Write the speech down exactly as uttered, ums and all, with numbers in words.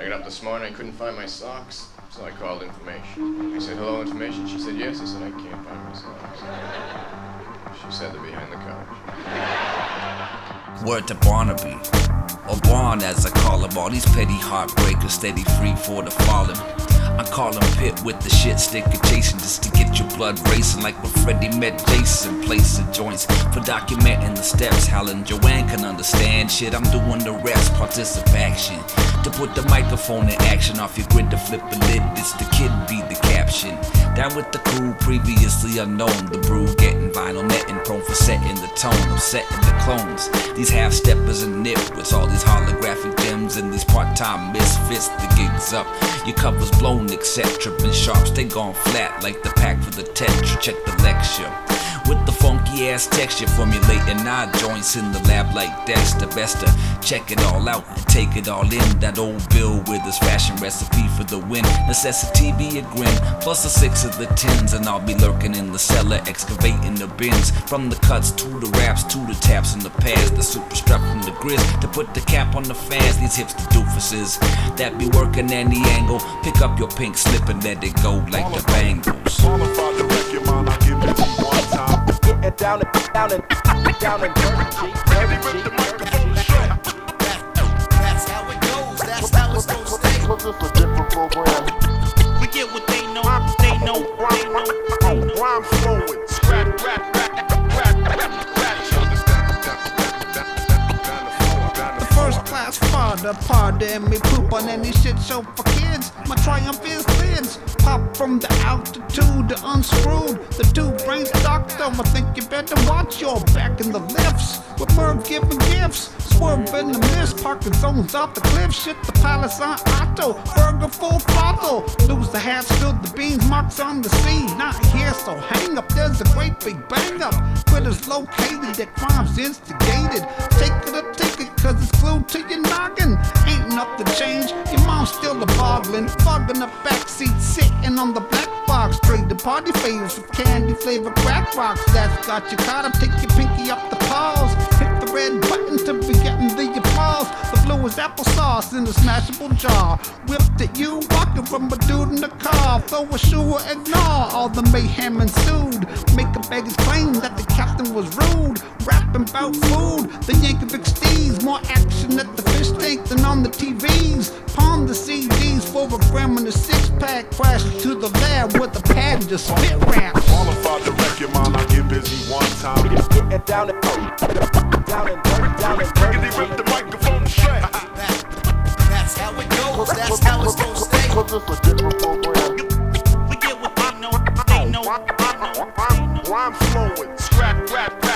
got up this morning, I couldn't find my socks, so I called information. I said, hello, information? She said, yes. I said, I can't find my socks. She said they're behind the couch. Word to Barnaby, or Barn as I call him. All these petty heartbreakers steady free for the fallen. I call him Pit with the shit sticker chasing just to get your blood racing like when Freddie met Jason. Place the joints for documenting the steps. Hal and Joanne can understand shit. I'm doing the rest, participation. To put the microphone in action off your grid to flip a lid. It's the kid be the caption. Down with the crew previously unknown. The brew getting vinyl netting prone for setting the tone. I'm setting the clones. These half steppers and nitwits. All these holographic gems and these part-time misfits. The gigs up. Your cover's blown, except tripping sharps. They gone flat like the pack for the tetra. Check the lecture. With the funky ass texture, formulating odd joints in the lab like Dexter. Best to check it all out and take it all in. That old Bill with his fashion recipe for the win. Necessity be a grin, plus a six of the tens, and I'll be lurking in the cellar, excavating the bins. From the cuts to the raps to the taps and the pads, the super strap from the grizz to put the cap on the fans. These hipster doofuses that be working any angle. Pick up your pink slip and let it go like the Bangles. Getting down and down and down and dirty. That's how it goes. That's how it's gonna stay. Was this a different program? Forget what they know. They know. They know. Rhyme flowing. Scrap, rap, rap, rap, rap, rap. The first class father, pardon me, poop on any shit show for kids. My triumph is lids. Pop from the altitude, the unscrewed. The two brains doctor, I think you better watch your back in the lifts. With Merv giving gifts, swerve in the mist, parking zones off the cliff. Shit, the palace on Otto, burger full throttle. Lose the hat, spill the beans, marks on the scene. Not here, so hang up. There's a great big bang up. Critters located, that crimes instigated. Take it or take it, cause it's glued to your noggin. Ain't nothing changed, your mom's still a boggling. Fogging the backseat, sitting on the black box. Trade the party favors with candy flavored crack rocks. That's got you caught up, take your pinky up the paws. Hit the red button to be getting the applause. The blue is applesauce in a smashable jar. Whipped at you, walking from a dude in the car. Throw a shoe or ignore, all the mayhem ensued. Make a beggar's claim that the captain was rude. Rapping about food, the Yankovic steeds. More action at the fish tank than on the T Vs. Palm the C Ds for a gram and a six pack. Crash to the lab with a pad and just spit raps. Qualified to wreck your mind, I get busy one time. Getting down and down and dirty, down and dirty. They rip the microphone straight. That's how it goes. That's how it's gonna stay. Cause it's a different program. Forget what they know. They know. Rhyme flowing. Scrap, rap,